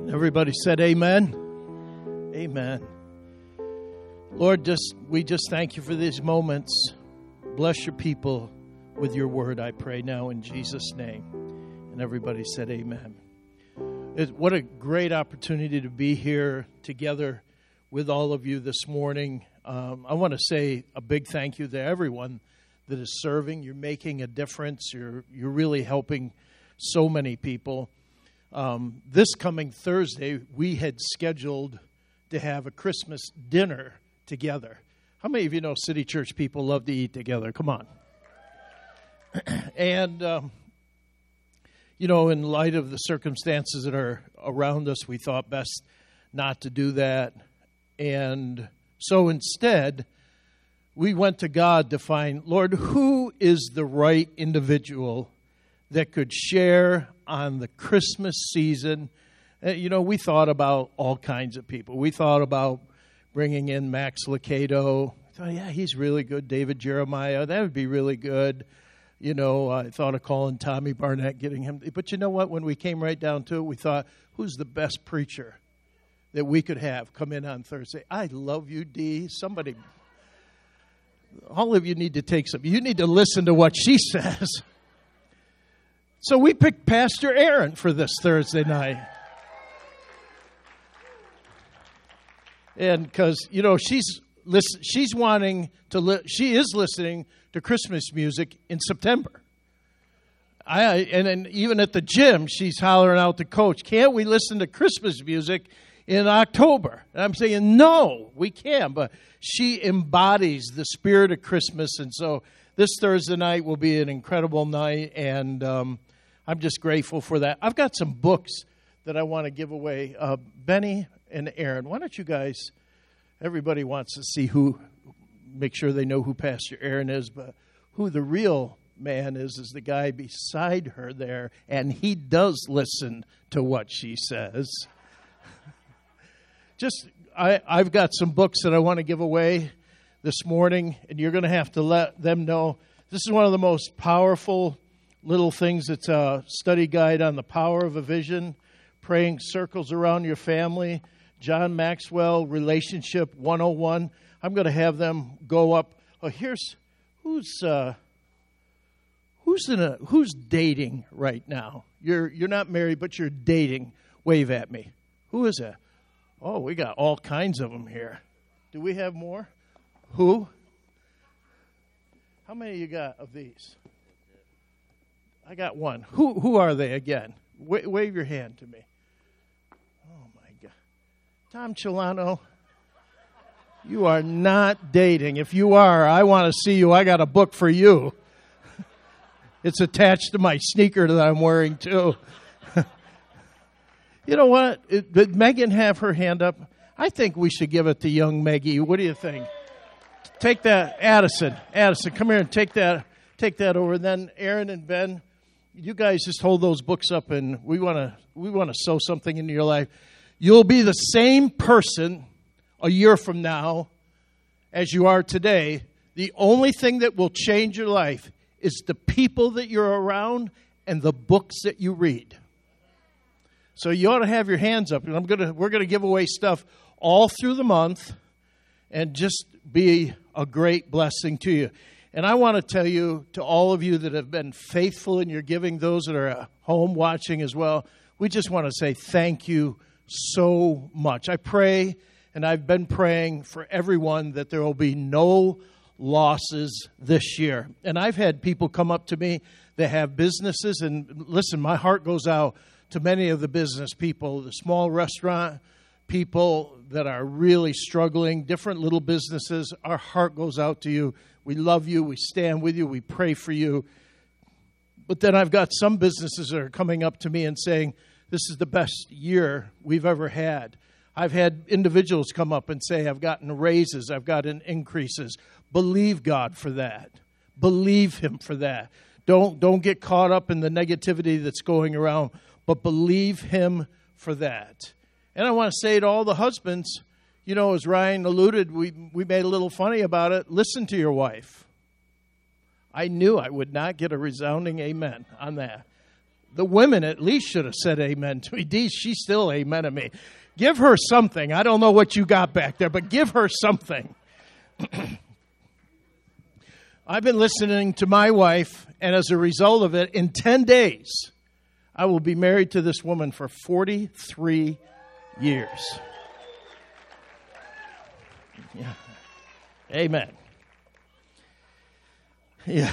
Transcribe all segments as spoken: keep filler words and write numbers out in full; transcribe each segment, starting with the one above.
Everybody said amen. Amen. Lord, just we just thank you for these moments. Bless your people with your word, I pray now in Jesus' name. And everybody said amen. It, what a great opportunity to be here together with all of you this morning. Um, I want to say a big thank you to everyone that is serving. You're making a difference. You're you're really helping so many people. Um, this coming Thursday, we had scheduled to have a Christmas dinner together. How many of you know City Church people love to eat together? Come on. And, um, you know, in light of the circumstances that are around us, we thought best not to do that. And so instead, we went to God to find, Lord, who is the right individual that could share on the Christmas season? Uh, you know, we thought about all kinds of people. We thought about bringing in Max Lucado. I thought, yeah, he's really good. David Jeremiah, that would be really good. You know, I thought of calling Tommy Barnett, getting him. But you know what? When we came right down to it, we thought, who's the best preacher that we could have come in on Thursday? I love you, Dee. Somebody, all of you need to take some. You need to listen to what she says. So we picked Pastor Aaron for this Thursday night. And because, you know, she's listen, she's wanting to, li- she is listening to Christmas music in September. I and, and even at the gym, she's hollering out to Coach, can't we listen to Christmas music in October? And I'm saying, no, we can. But she embodies the spirit of Christmas. And so this Thursday night will be an incredible night. And um, I'm just grateful for that. I've got some books that I want to give away. Uh, Benny and Aaron, why don't you guys, everybody wants to see who, make sure they know who Pastor Aaron is, but who the real man is, is the guy beside her there, and he does listen to what she says. Just, I, I've got some books that I want to give away this morning, and you're going to have to let them know. This is one of the most powerful little things. It's a study guide on the power of a vision, praying circles around your family, John Maxwell, Relationship one oh one. I'm going to have them go up. Oh, here's, who's uh, who's in a, who's dating right now? You're you're not married, but you're dating. Wave at me. Who is that? Oh, we got all kinds of them here. Do we have more? Who? How many you got of these? I got one. Who who are they again? W- wave your hand to me. Oh, my God. Tom Chilano, you are not dating. If you are, I want to see you. I got a book for you. It's attached to my sneaker that I'm wearing, too. You know what? It, did Megan have her hand up? I think we should give it to young Maggie. What do you think? Take that, Addison. Addison, come here and take that. Take that over. Then Aaron and Ben, you guys just hold those books up, and we want to we want to sow something into your life. You'll be the same person a year from now as you are today. The only thing that will change your life is the people that you're around and the books that you read. So you ought to have your hands up, and I'm gonna we're gonna give away stuff all through the month, and just be a great blessing to you. And I want to tell you, to all of you that have been faithful in your giving, those that are at home watching as well, we just want to say thank you so much. I pray, and I've been praying for everyone, that there will be no losses this year. And I've had people come up to me that have businesses, and listen, my heart goes out to many of the business people, the small restaurant people that are really struggling, different little businesses. Our heart goes out to you. We love you. We stand with you. We pray for you. But then I've got some businesses that are coming up to me and saying, this is the best year we've ever had. I've had individuals come up and say, I've gotten raises. I've gotten increases. Believe God for that. Believe Him for that. Don't, don't get caught up in the negativity that's going around, but believe Him for that. And I want to say to all the husbands, you know, as Ryan alluded, we, we made a little funny about it. Listen to your wife. I knew I would not get a resounding amen on that. The women at least should have said amen to me. Dee, she's still amen to me. Give her something. I don't know what you got back there, but give her something. I've been listening to my wife, and as a result of it, in ten days, I will be married to this woman for forty-three years. Yeah. Amen. Yeah.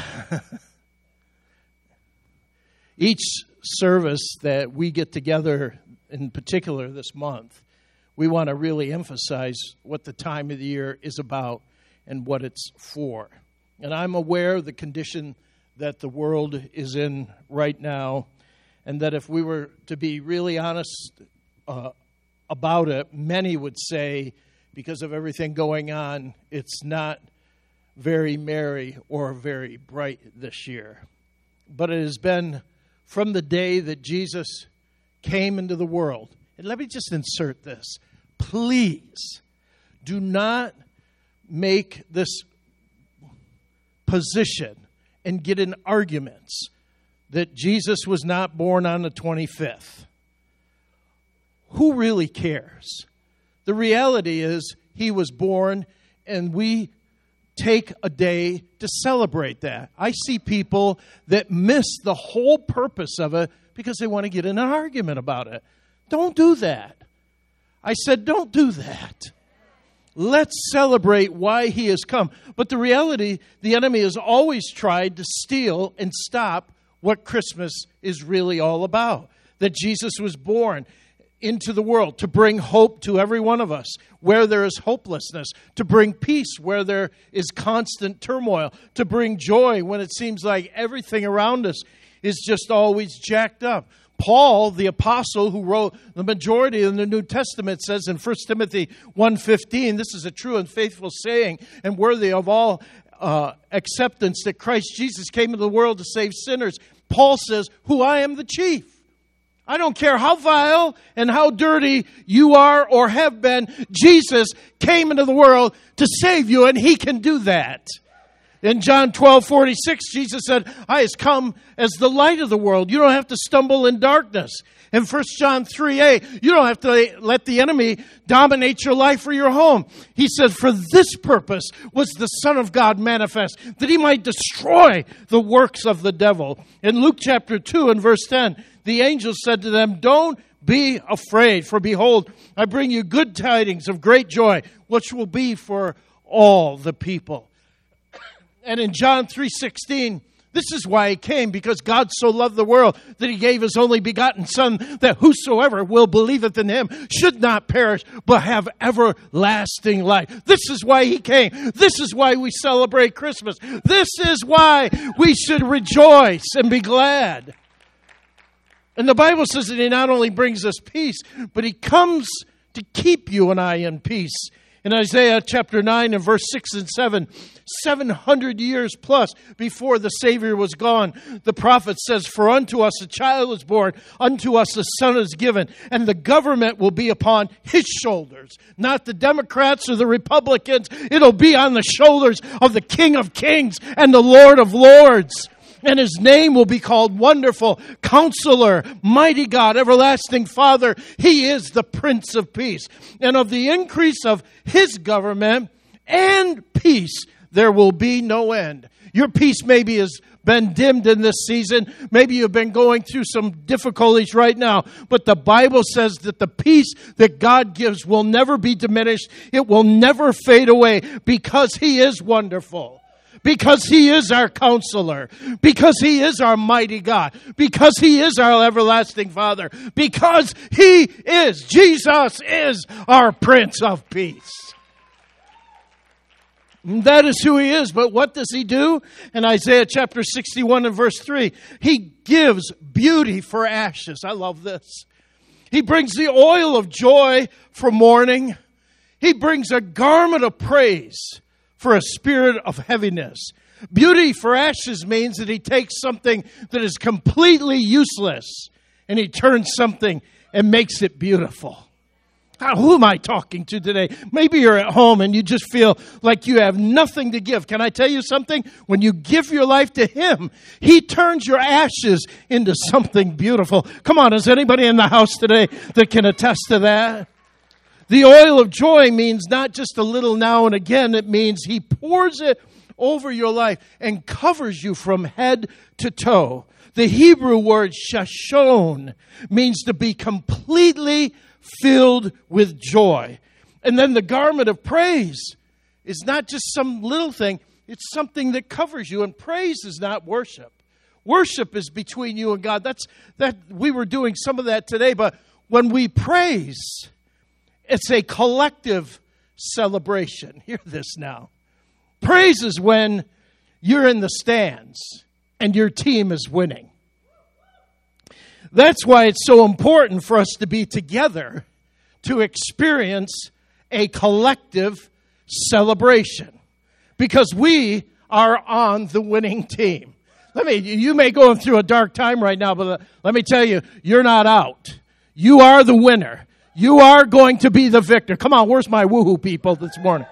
Each service that we get together, in particular this month, we want to really emphasize what the time of the year is about and what it's for. And I'm aware of the condition that the world is in right now, and that if we were to be really honest uh, about it, many would say, because of everything going on, it's not very merry or very bright this year. But it has been from the day that Jesus came into the world. And let me just insert this. Please do not make this position and get in arguments that Jesus was not born on the twenty-fifth. Who really cares? The reality is he was born, and we take a day to celebrate that. I see people that miss the whole purpose of it because they want to get in an argument about it. Don't do that. I said, don't do that. Let's celebrate why he has come. But the reality, the enemy has always tried to steal and stop what Christmas is really all about. That Jesus was born into the world to bring hope to every one of us where there is hopelessness, to bring peace where there is constant turmoil, to bring joy when it seems like everything around us is just always jacked up. Paul, the apostle who wrote the majority of the New Testament, says in First Timothy one fifteen, this is a true and faithful saying and worthy of all uh, acceptance, that Christ Jesus came into the world to save sinners. Paul says, who I am the chief. I don't care how vile and how dirty you are or have been. Jesus came into the world to save you, and he can do that. In John twelve forty-six, Jesus said, I has come as the light of the world. You don't have to stumble in darkness. In First John three eight, you don't have to let the enemy dominate your life or your home. He said, for this purpose was the Son of God manifest, that he might destroy the works of the devil. In Luke chapter two and verse ten, the angel said to them, don't be afraid, for behold, I bring you good tidings of great joy, which will be for all the people. And in John three sixteen, this is why he came, because God so loved the world that he gave his only begotten Son, that whosoever will believeth in him should not perish, but have everlasting life. This is why he came. This is why we celebrate Christmas. This is why we should rejoice and be glad. And the Bible says that he not only brings us peace, but he comes to keep you and I in peace. In Isaiah chapter nine and verse six and seven, seven hundred years plus before the Savior was gone, the prophet says, for unto us a child is born, unto us a son is given, and the government will be upon his shoulders. Not the Democrats or the Republicans. It'll be on the shoulders of the King of Kings and the Lord of Lords. And his name will be called Wonderful, Counselor, Mighty God, Everlasting Father. He is the Prince of Peace. And of the increase of his government and peace, there will be no end. Your peace maybe has been dimmed in this season. Maybe you've been going through some difficulties right now. But the Bible says that the peace that God gives will never be diminished. It will never fade away, because he is wonderful. Because he is our counselor. Because he is our mighty God. Because he is our everlasting Father. Because he is, Jesus is our Prince of Peace. And that is who he is. But what does he do? In Isaiah chapter sixty-one and verse three, he gives beauty for ashes. I love this. He brings the oil of joy for mourning. He brings a garment of praise for a spirit of heaviness. Beauty for ashes means that he takes something that is completely useless and he turns something and makes it beautiful. Who am I talking to today? Maybe you're at home and you just feel like you have nothing to give. Can I tell you something? When you give your life to Him, He turns your ashes into something beautiful. Come on, is anybody in the house today that can attest to that? The oil of joy means not just a little now and again. It means He pours it over your life and covers you from head to toe. The Hebrew word shashon means to be completely filled with joy. And then the garment of praise is not just some little thing. It's something that covers you. And praise is not worship. Worship is between you and God. That's that we were doing some of that today. But when we praise, it's a collective celebration. Hear this now. Praise is when you're in the stands and your team is winning. That's why it's so important for us to be together to experience a collective celebration. Because we are on the winning team. Let me, you may go through a dark time right now, but let me tell you, you're not out. You are the winner. You are going to be the victor. Come on, where's my woohoo people this morning?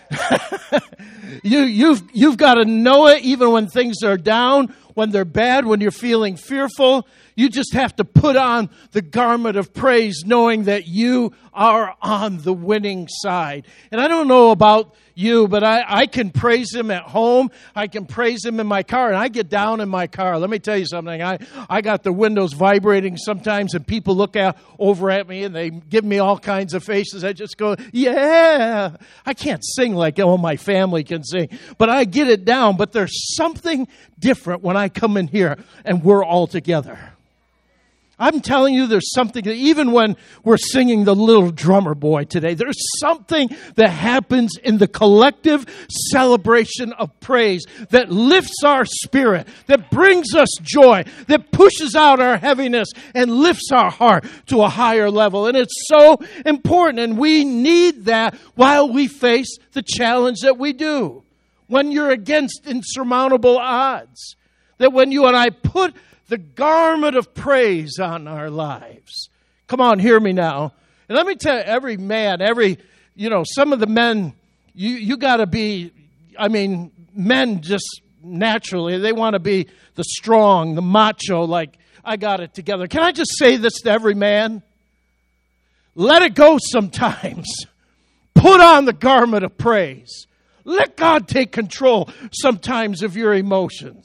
you, you've, you've got to know it even when things are down, when they're bad, when you're feeling fearful. You just have to put on the garment of praise, knowing that you are on the winning side. And I don't know about you, but I, I can praise Him at home. I can praise Him in my car. And I get down in my car. Let me tell you something. I, I got the windows vibrating sometimes, and people look out over at me, and they give me all kinds of faces. I just go, yeah. I can't sing like all my family can sing, but I get it down. But there's something different when I come in here, and we're all together. I'm telling you, there's something that even when we're singing the Little Drummer Boy today, there's something that happens in the collective celebration of praise that lifts our spirit, that brings us joy, that pushes out our heaviness and lifts our heart to a higher level. And it's so important, and we need that while we face the challenge that we do. When you're against insurmountable odds, that when you and I put the garment of praise on our lives. Come on, hear me now. And let me tell you, every man, every, you know, some of the men, you, you got to be, I mean, men just naturally, they want to be the strong, the macho, like, I got it together. Can I just say this to every man? Let it go sometimes. Put on the garment of praise. Let God take control sometimes of your emotions.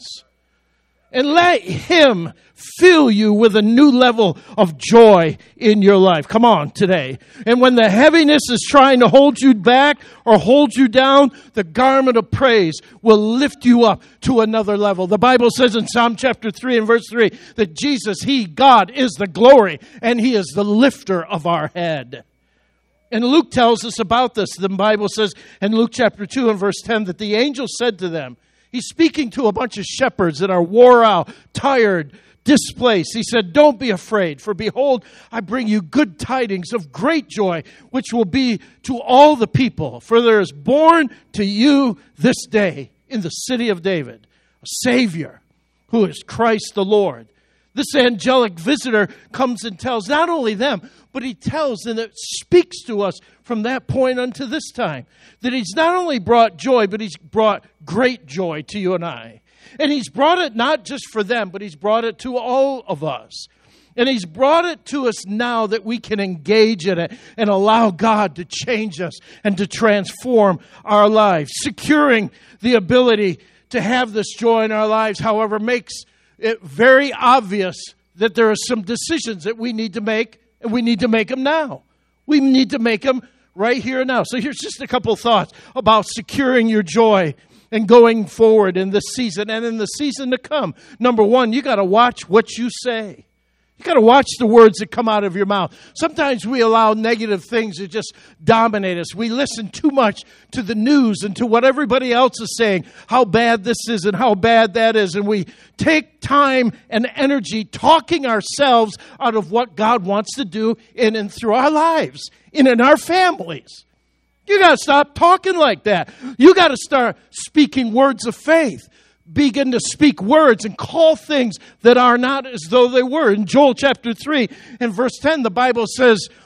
And let Him fill you with a new level of joy in your life. Come on, today. And when the heaviness is trying to hold you back or hold you down, the garment of praise will lift you up to another level. The Bible says in Psalm chapter three and verse three that Jesus, He, God, is the glory and He is the lifter of our head. And Luke tells us about this. The Bible says in Luke chapter two and verse ten that the angel said to them, he's speaking to a bunch of shepherds that are wore out, tired, displaced. He said, don't be afraid, for behold, I bring you good tidings of great joy, which will be to all the people. For there is born to you this day in the city of David a Savior, who is Christ the Lord. This angelic visitor comes and tells not only them, but he tells and it speaks to us from that point unto this time that He's not only brought joy, but He's brought great joy to you and I. And He's brought it not just for them, but He's brought it to all of us. And He's brought it to us now that we can engage in it and allow God to change us and to transform our lives. Securing the ability to have this joy in our lives, however, makes it very obvious that there are some decisions that we need to make, and we need to make them now. We need to make them right here and now. So here's just a couple thoughts about securing your joy and going forward in this season and in the season to come. Number one, you got to watch what you say. You got to watch the words that come out of your mouth. Sometimes we allow negative things to just dominate us. We listen too much to the news and to what everybody else is saying, how bad this is and how bad that is. And we take time and energy talking ourselves out of what God wants to do in and through our lives and in our families. You got to stop talking like that. You got to start speaking words of faith. Begin to speak words and call things that are not as though they were. In Joel chapter three and verse ten, the Bible says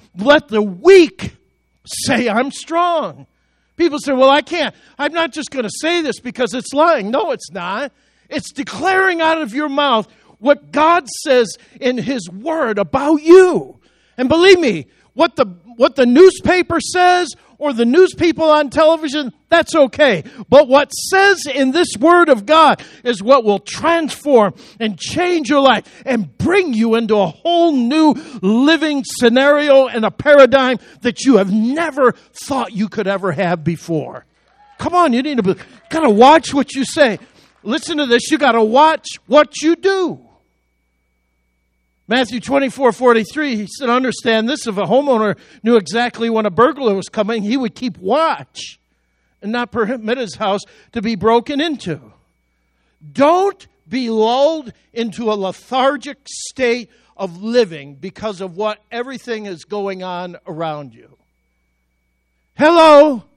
let the weak say, I'm strong. People say, well, I can't. I'm not just going to say this because it's lying. No, it's not. It's declaring out of your mouth what God says in His Word about you. And believe me, what the what the newspaper says or the news people on television, that's okay. But what says in this Word of God is what will transform and change your life and bring you into a whole new living scenario and a paradigm that you have never thought you could ever have before. Come on, you need to be, got to watch what you say. Listen to this, you got to watch what you do. Matthew twenty-four forty-three, he said, understand this, if a homeowner knew exactly when a burglar was coming, he would keep watch and not permit his house to be broken into. Don't be lulled into a lethargic state of living because of what everything is going on around you. Hello?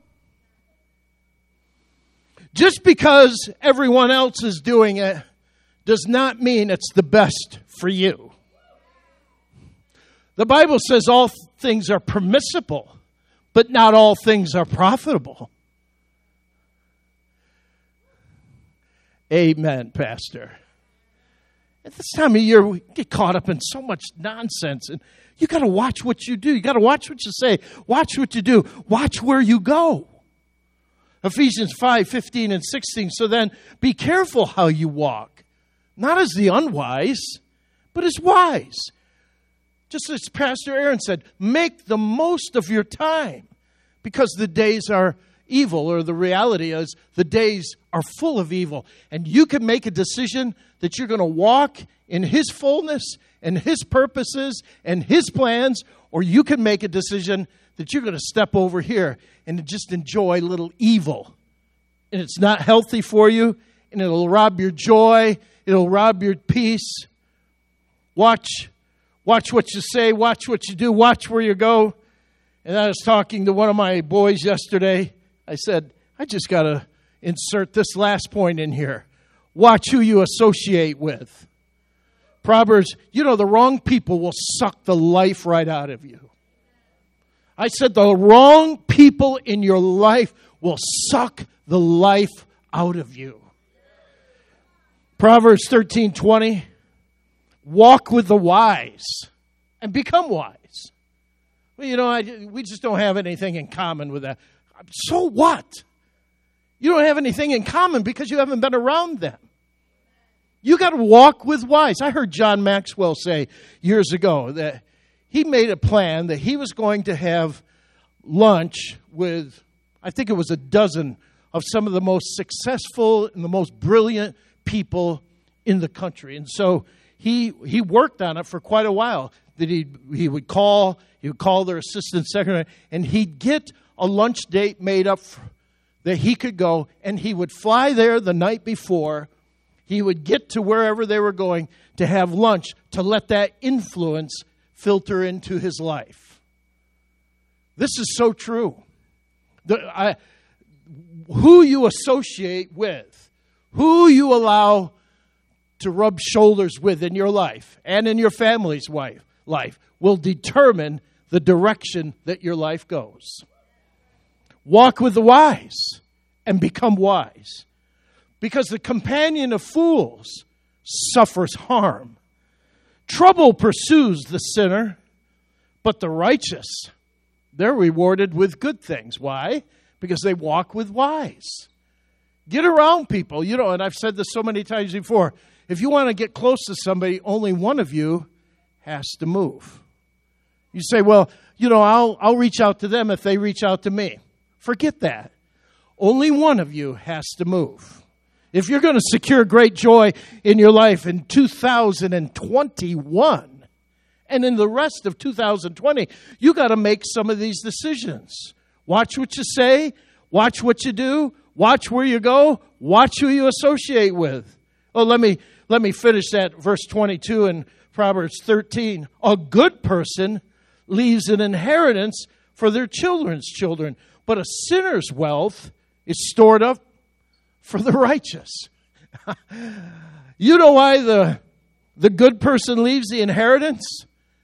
Just because everyone else is doing it does not mean it's the best for you. The Bible says all things are permissible, but not all things are profitable. Amen, Pastor. At this time of year, we get caught up in so much nonsense, and you got to watch what you do. You got to watch what you say. Watch what you do. Watch where you go. Ephesians five fifteen and sixteen. So then, be careful how you walk, not as the unwise, but as wise. Just as Pastor Aaron said, make the most of your time because the days are evil, or the reality is the days are full of evil. And you can make a decision that you're going to walk in His fullness and His purposes and His plans, or you can make a decision that you're going to step over here and just enjoy a little evil. And it's not healthy for you, and it'll rob your joy, it'll rob your peace. Watch Watch what you say, watch what you do, watch where you go. And I was talking to one of my boys yesterday. I said, I just got to insert this last point in here. Watch who you associate with. Proverbs, you know, the wrong people will suck the life right out of you. I said the wrong people in your life will suck the life out of you. Proverbs thirteen twenty. Walk with the wise and become wise. Well, you know, I, we just don't have anything in common with that. So what? You don't have anything in common because you haven't been around them. You got to walk with wise. I heard John Maxwell say years ago that he made a plan that he was going to have lunch with, I think it was a dozen of some of the most successful and the most brilliant people in the country. And so He he worked on it for quite a while. That he he would call he would call their assistant secretary, and he'd get a lunch date made up for, that he could go, and he would fly there the night before. He would get to wherever they were going to have lunch to let that influence filter into his life. This is so true. The, I, who you associate with, who you allow to rub shoulders with in your life and in your family's wife, life will determine the direction that your life goes. Walk with the wise and become wise, because the companion of fools suffers harm. Trouble pursues the sinner, but the righteous, they're rewarded with good things. Why? Because they walk with wise. Get around people. You know, and I've said this so many times before. If you want to get close to somebody, only one of you has to move. You say, well, you know, I'll I'll reach out to them if they reach out to me. Forget that. Only one of you has to move. If you're going to secure great joy in your life in two thousand twenty-one and in the rest of two thousand twenty, you got to make some of these decisions. Watch what you say. Watch what you do. Watch where you go. Watch who you associate with. Oh, let me let me finish that verse twenty-two in Proverbs thirteen. A good person leaves an inheritance for their children's children, but a sinner's wealth is stored up for the righteous. You know why the, the good person leaves the inheritance?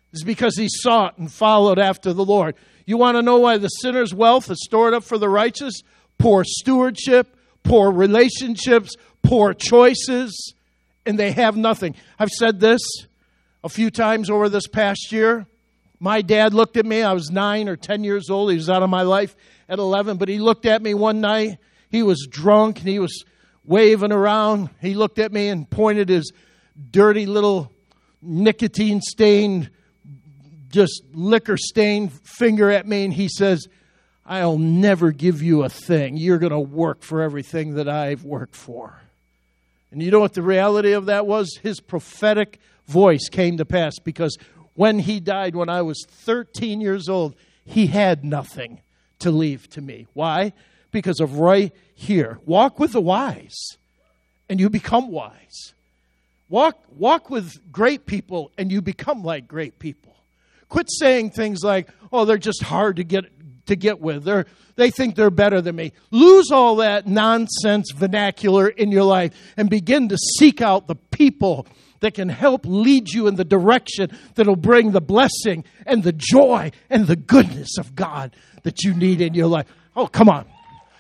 It's because he sought and followed after the Lord. You want to know why the sinner's wealth is stored up for the righteous? Poor stewardship, poor relationships, poor choices, and they have nothing. I've said this a few times over this past year. My dad looked at me. I was nine or ten years old. He was out of my life at eleven, but he looked at me one night. He was drunk, and he was waving around. He looked at me and pointed his dirty little nicotine-stained, just liquor-stained finger at me, and he says, I'll never give you a thing. You're going to work for everything that I've worked for. And you know what the reality of that was? His prophetic voice came to pass, because when he died, when I was thirteen years old, he had nothing to leave to me. Why? Because of right here. Walk with the wise, and you become wise. Walk, walk with great people, and you become like great people. Quit saying things like, oh, they're just hard to get to get with. They're, they think they're better than me. Lose all that nonsense vernacular in your life and begin to seek out the people that can help lead you in the direction that will bring the blessing and the joy and the goodness of God that you need in your life. Oh, come on.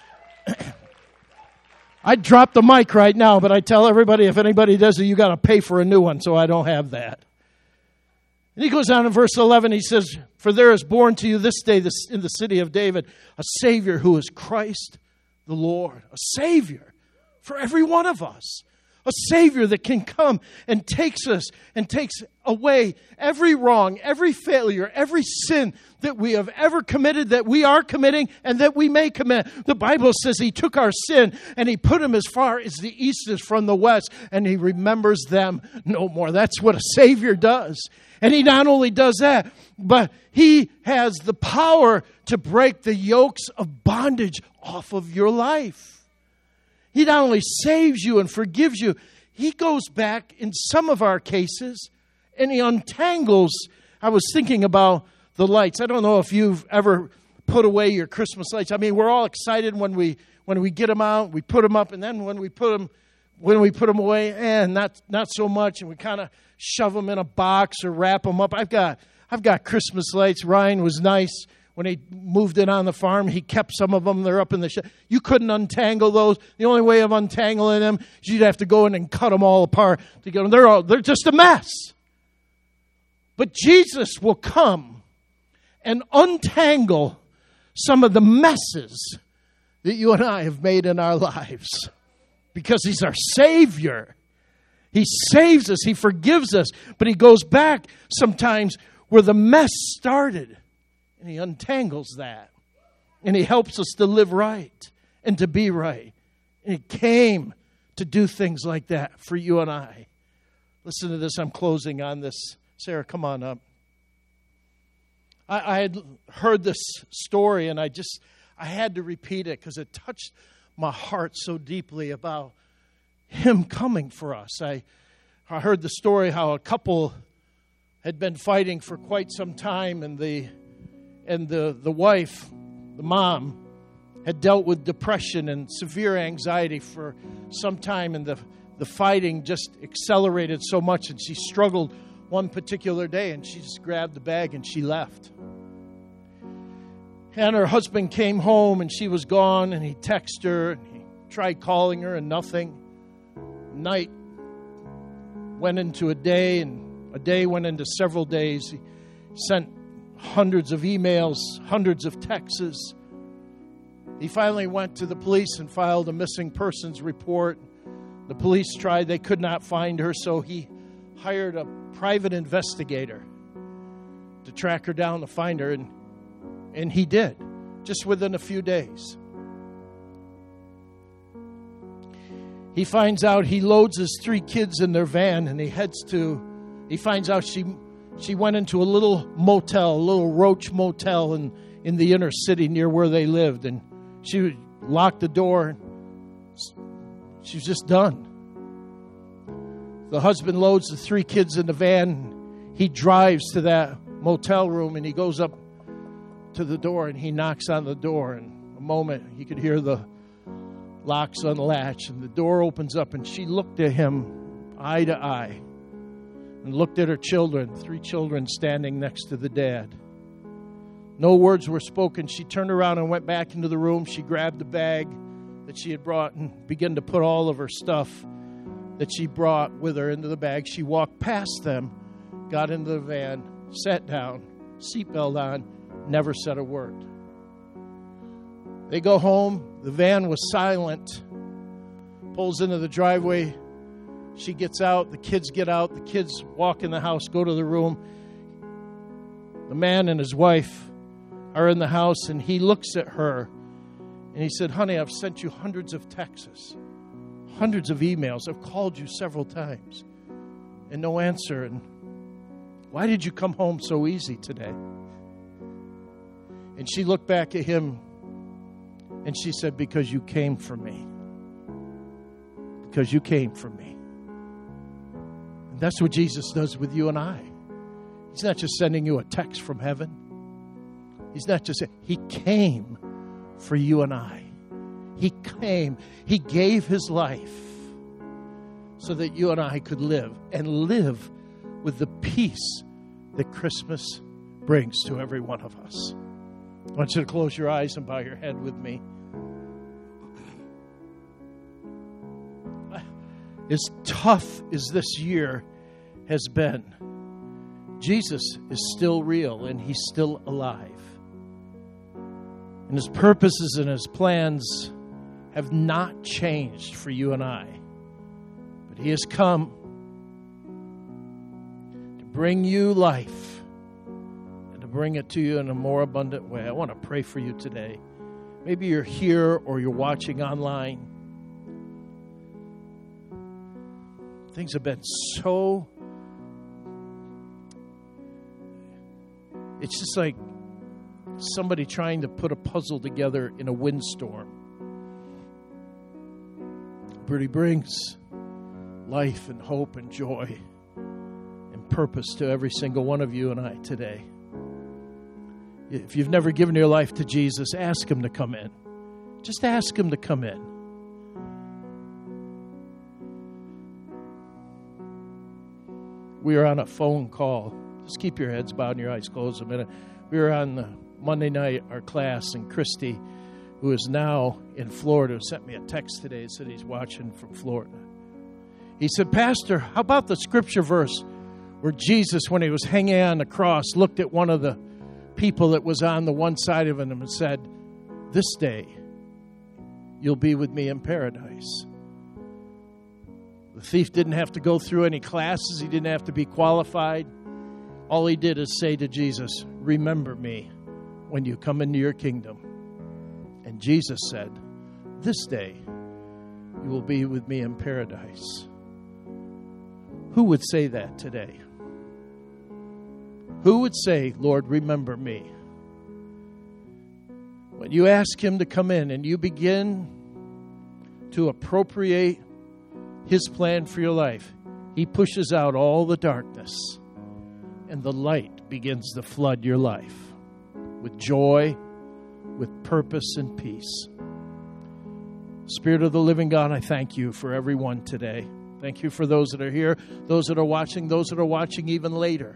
I'd drop the mic right now, but I tell everybody, if anybody does it, you got to pay for a new one, so I don't have that. And he goes on in verse eleven, he says, for there is born to you this day in the city of David a Savior who is Christ the Lord. A Savior for every one of us. A Savior that can come and takes us and takes away every wrong, every failure, every sin that we have ever committed, that we are committing, and that we may commit. The Bible says he took our sin and he put them as far as the east is from the west, and he remembers them no more. That's what a Savior does. And he not only does that, but he has the power to break the yokes of bondage off of your life. He not only saves you and forgives you, he goes back in some of our cases and he untangles. I was thinking about the lights. I don't know if you've ever put away your Christmas lights. I mean, we're all excited when we when we get them out, we put them up, and then when we put them when we put them away, and eh, not not so much, and we kind of shove them in a box or wrap them up. I've got I've got Christmas lights. Ryan was nice. When he moved in on the farm, he kept some of them. They're up in the shed. You couldn't untangle those. The only way of untangling them is you'd have to go in and cut them all apart to get them. They're all, they're just a mess. But Jesus will come and untangle some of the messes that you and I have made in our lives, because he's our Savior. He saves us. He forgives us. But he goes back sometimes where the mess started. And he untangles that. And he helps us to live right and to be right. And he came to do things like that for you and I. Listen to this. I'm closing on this. Sarah, come on up. I, I had heard this story, and I just, I had to repeat it because it touched my heart so deeply about him coming for us. I, I heard the story how a couple had been fighting for quite some time, and the And the, the wife, the mom, had dealt with depression and severe anxiety for some time. And the, the fighting just accelerated so much. And she struggled one particular day. And she just grabbed the bag and she left. And her husband came home and she was gone. And he texted her. And he tried calling her and nothing. Night went into a day. And a day went into several days. He sent hundreds of emails, hundreds of texts. He finally went to the police and filed a missing persons report. The police tried, they could not find her, so he hired a private investigator to track her down to find her, and, and he did, just within a few days. He finds out, he loads his three kids in their van, and he heads to, he finds out she She went into a little motel, a little roach motel in, in the inner city near where they lived. And she locked the door. She was just done. The husband loads the three kids in the van. He drives to that motel room and he goes up to the door and he knocks on the door. And a moment he could hear the locks unlatch and the door opens up and she looked at him eye to eye. and looked at her children, three children standing next to the dad. No words were spoken. She turned around and went back into the room. She grabbed the bag that she had brought and began to put all of her stuff that she brought with her into the bag. She walked past them, got into the van, sat down, seatbelt on, never said a word. They go home. The van was silent. Pulls into the driveway. She gets out. The kids get out. The kids walk in the house, go to the room. The man and his wife are in the house, and he looks at her, and he said, honey, I've sent you hundreds of texts, hundreds of emails. I've called you several times, and no answer. And why did you come home so easy today? And she looked back at him, and she said, because you came for me. Because you came for me. And that's what Jesus does with you and I. He's not just sending you a text from heaven. He's not just saying, He came for you and I. He came. He gave His life so that you and I could live and live with the peace that Christmas brings to every one of us. I want you to close your eyes and bow your head with me. As tough as this year has been, Jesus is still real and He's still alive. And His purposes and His plans have not changed for you and I. But He has come to bring you life and to bring it to you in a more abundant way. I want to pray for you today. Maybe you're here or you're watching online. Things have been so... It's just like somebody trying to put a puzzle together in a windstorm. But He brings life and hope and joy and purpose to every single one of you and I today. If you've never given your life to Jesus, ask Him to come in. Just ask Him to come in. We are on a phone call. Just keep your heads bowed and your eyes closed a minute. We were on the Monday night, our class, and Christy, who is now in Florida, sent me a text today and said he's watching from Florida. He said, Pastor, how about the scripture verse where Jesus, when He was hanging on the cross, looked at one of the people that was on the one side of Him and said, this day you'll be with me in paradise. The thief didn't have to go through any classes. He didn't have to be qualified. All he did is say to Jesus, remember me when you come into your kingdom. And Jesus said, this day you will be with me in paradise. Who would say that today? Who would say, Lord, remember me? When you ask Him to come in and you begin to appropriate His plan for your life, He pushes out all the darkness and the light begins to flood your life with joy, with purpose and peace. Spirit of the living God, I thank You for everyone today. Thank You for those that are here, those that are watching, those that are watching even later.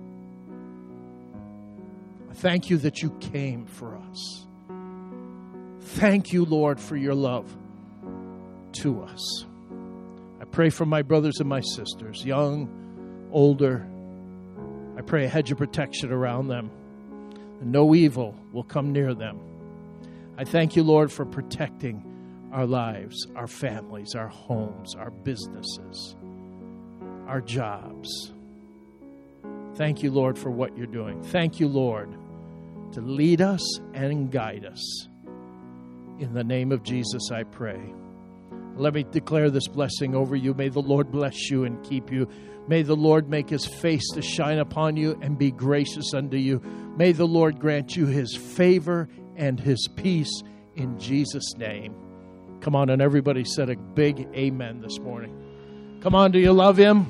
I thank You that You came for us. Thank You, Lord, for Your love to us. I pray for my brothers and my sisters, young, older. I pray a hedge of protection around them, and no evil will come near them. I thank You, Lord, for protecting our lives, our families, our homes, our businesses, our jobs. Thank You, Lord, for what You're doing. Thank You, Lord, to lead us and guide us. In the name of Jesus, I pray. Let me declare this blessing over you. May the Lord bless you and keep you. May the Lord make His face to shine upon you and be gracious unto you. May the Lord grant you His favor and His peace in Jesus' name. Come on, and everybody said a big amen this morning. Come on, do you love Him?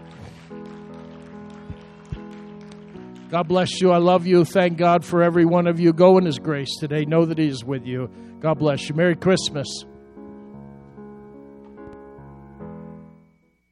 God bless you. I love you. Thank God for every one of you. Go in His grace today. Know that He is with you. God bless you. Merry Christmas.